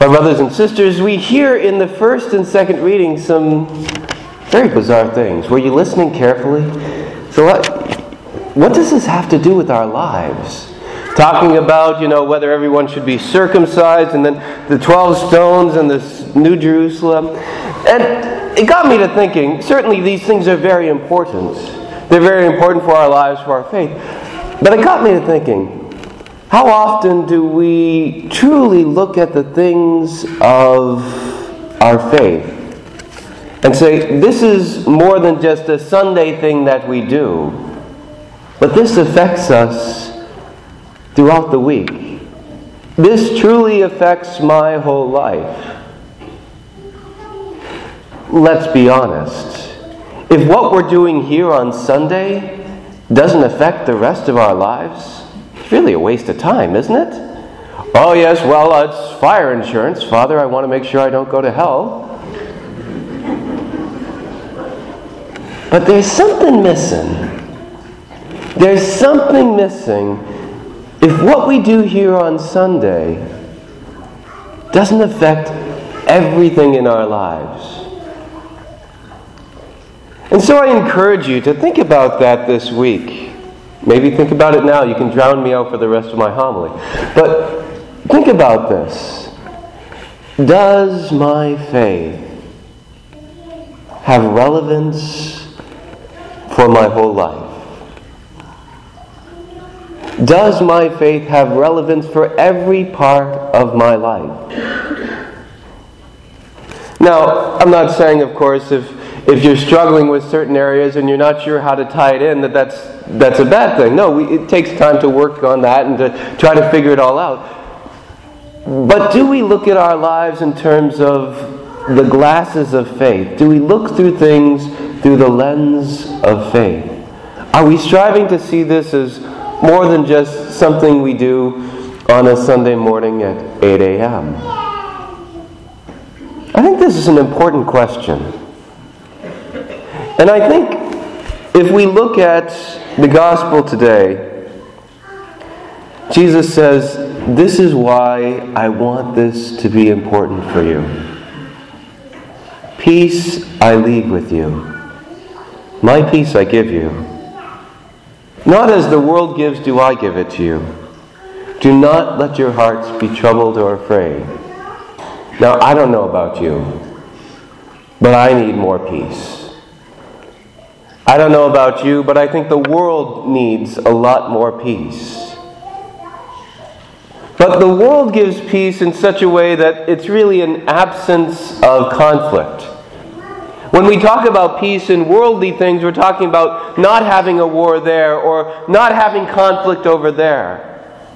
My brothers and sisters, we hear in the first and second reading some very bizarre things. Were you listening carefully? So what does this have to do with our lives? Talking about, whether everyone should be circumcised, and then the 12 stones and this New Jerusalem. And it got me to thinking, certainly these things are very important. They're very important for our lives, for our faith. But it got me to thinking, how often do we truly look at the things of our faith and say, this is more than just a Sunday thing that we do, but this affects us throughout the week. This truly affects my whole life. Let's be honest. If what we're doing here on Sunday doesn't affect the rest of our lives, it's really a waste of time, isn't it? Oh yes, well, it's fire insurance. Father, I want to make sure I don't go to hell. But there's something missing. There's something missing if what we do here on Sunday doesn't affect everything in our lives. And so I encourage you to think about that this week. Maybe think about it now. You can drown me out for the rest of my homily. But think about this. Does my faith have relevance for my whole life? Does my faith have relevance for every part of my life? Now, I'm not saying, of course, if you're struggling with certain areas and you're not sure how to tie it in, that's a bad thing. No, it takes time to work on that and to try to figure it all out. But do we look at our lives in terms of the glasses of faith? Do we look through things through the lens of faith? Are we striving to see this as more than just something we do on a Sunday morning at 8 a.m.? I think this is an important question. And I think if we look at the gospel today, Jesus says, this is why I want this to be important for you. Peace I leave with you. My peace I give you. Not as the world gives do I give it to you. Do not let your hearts be troubled or afraid. Now, I don't know about you, but I need more peace. I don't know about you, but I think the world needs a lot more peace. But the world gives peace in such a way that it's really an absence of conflict. When we talk about peace in worldly things, we're talking about not having a war there or not having conflict over there.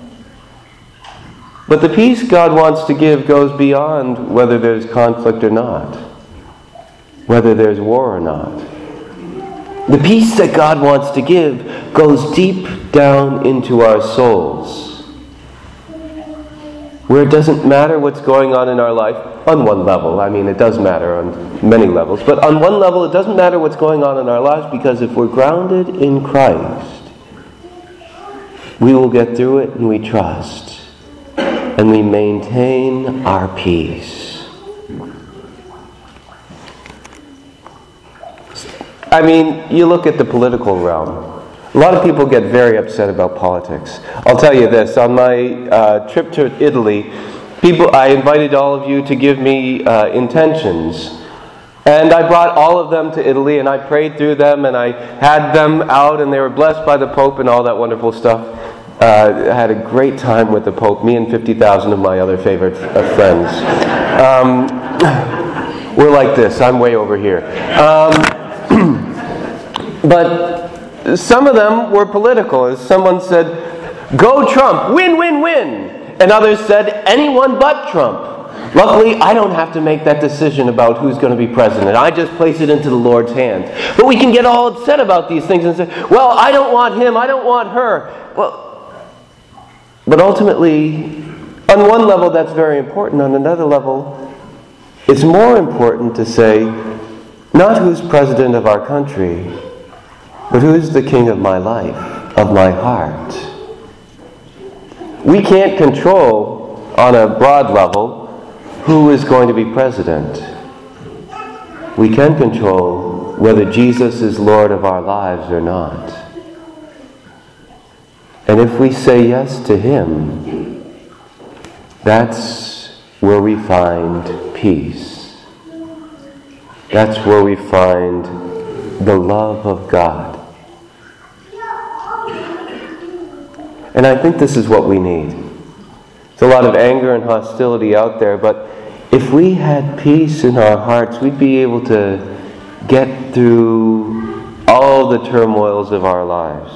But the peace God wants to give goes beyond whether there's conflict or not, whether there's war or not. The peace that God wants to give goes deep down into our souls, where it doesn't matter what's going on in our life on one level. I mean, it does matter on many levels. But on one level, it doesn't matter what's going on in our lives, because if we're grounded in Christ, we will get through it and we trust. And we maintain our peace. I mean, you look at the political realm. A lot of people get very upset about politics. I'll tell you this. On my trip to Italy, I invited all of you to give me intentions. And I brought all of them to Italy, and I prayed through them, and I had them out, and they were blessed by the Pope and all that wonderful stuff. I had a great time with the Pope, me and 50,000 of my other favorite friends. We're like this. I'm way over here. But some of them were political. As someone said, go Trump, win, win, win. And others said, anyone but Trump. Luckily, I don't have to make that decision about who's going to be president. I just place it into the Lord's hands. But we can get all upset about these things and say, well, I don't want him, I don't want her. But ultimately, on one level that's very important. On another level, it's more important to say, not who's president of our country, but who's the king of my life, of my heart. We can't control, on a broad level, who is going to be president. We can control whether Jesus is Lord of our lives or not. And if we say yes to Him, that's where we find peace. That's where we find the love of God. And I think this is what we need. There's a lot of anger and hostility out there, but if we had peace in our hearts, we'd be able to get through all the turmoils of our lives.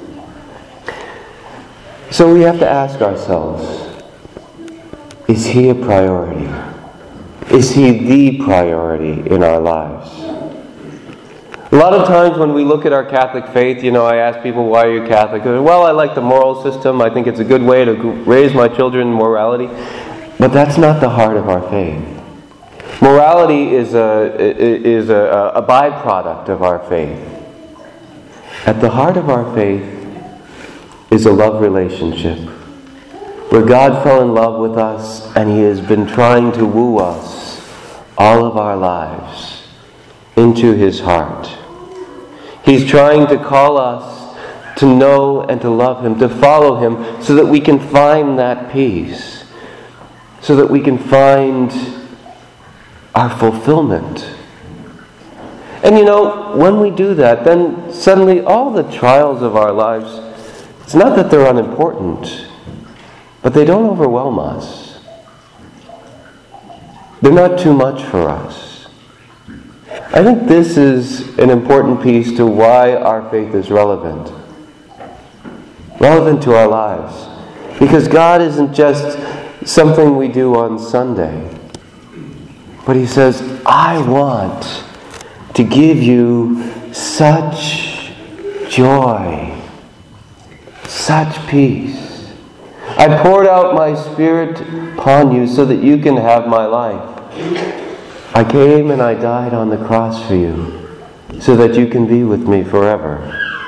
So we have to ask ourselves, is He a priority? Is He the priority in our lives? A lot of times when we look at our Catholic faith, I ask people, why are you Catholic? Well, I like the moral system. I think it's a good way to raise my children in morality. But that's not the heart of our faith. Morality is a byproduct of our faith. At the heart of our faith is a love relationship where God fell in love with us and He has been trying to woo us all of our lives into His heart. He's trying to call us to know and to love Him, to follow Him, so that we can find that peace, so that we can find our fulfillment. And when we do that, then suddenly all the trials of our lives, it's not that they're unimportant, but they don't overwhelm us. They're not too much for us. I think this is an important piece to why our faith is relevant. Relevant to our lives. Because God isn't just something we do on Sunday. But He says, I want to give you such joy, such peace. I poured out my Spirit upon you so that you can have my life. I came and I died on the cross for you so that you can be with me forever.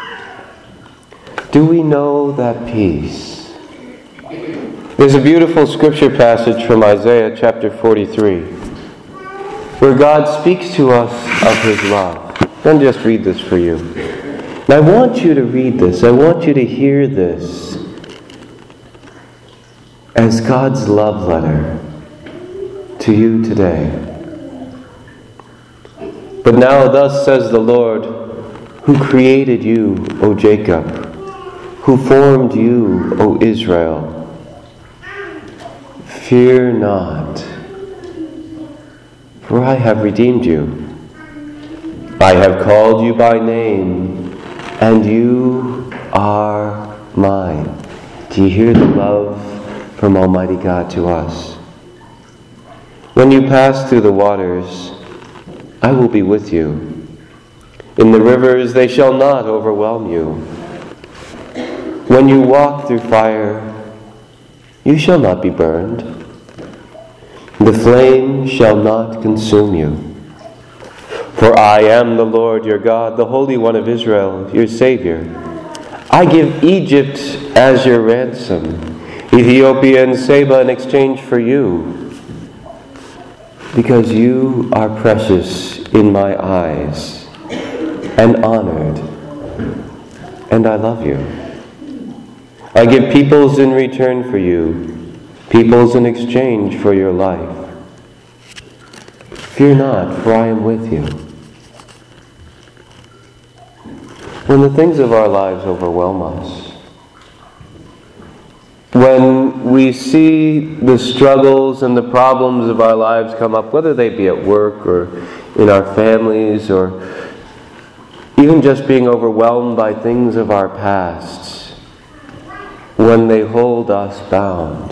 Do we know that peace? There's a beautiful scripture passage from Isaiah chapter 43 where God speaks to us of His love. Let me just read this for you. And I want you to read this. I want you to hear this as God's love letter to you today. But now thus says the Lord, who created you, O Jacob, who formed you, O Israel. Fear not, for I have redeemed you. I have called you by name, and you are mine. Do you hear the love from Almighty God to us? When you pass through the waters, I will be with you. In the rivers they shall not overwhelm you. When you walk through fire, you shall not be burned. The flame shall not consume you. For I am the Lord your God, the Holy One of Israel, your Savior. I give Egypt as your ransom, Ethiopia and Seba in exchange for you. Because you are precious in my eyes and honored, and I love you. I give peoples in return for you, peoples in exchange for your life. Fear not, for I am with you. When the things of our lives overwhelm us, when we see the struggles and the problems of our lives come up, whether they be at work or in our families or even just being overwhelmed by things of our past, when they hold us bound,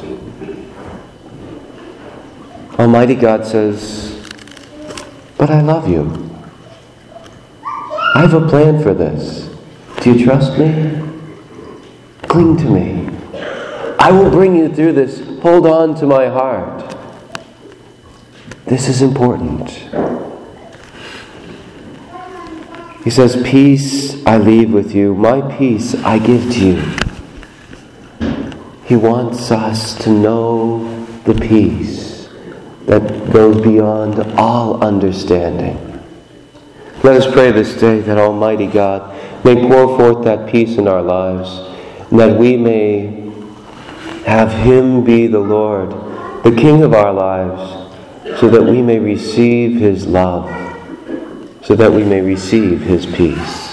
Almighty God says, but I love you. I have a plan for this. Do you trust me? Cling to me. I will bring you through this. Hold on to my heart. This is important. He says, peace I leave with you. My peace I give to you. He wants us to know the peace that goes beyond all understanding. Let us pray this day that Almighty God may pour forth that peace in our lives, and that we may have Him be the Lord, the King of our lives, so that we may receive His love, so that we may receive His peace.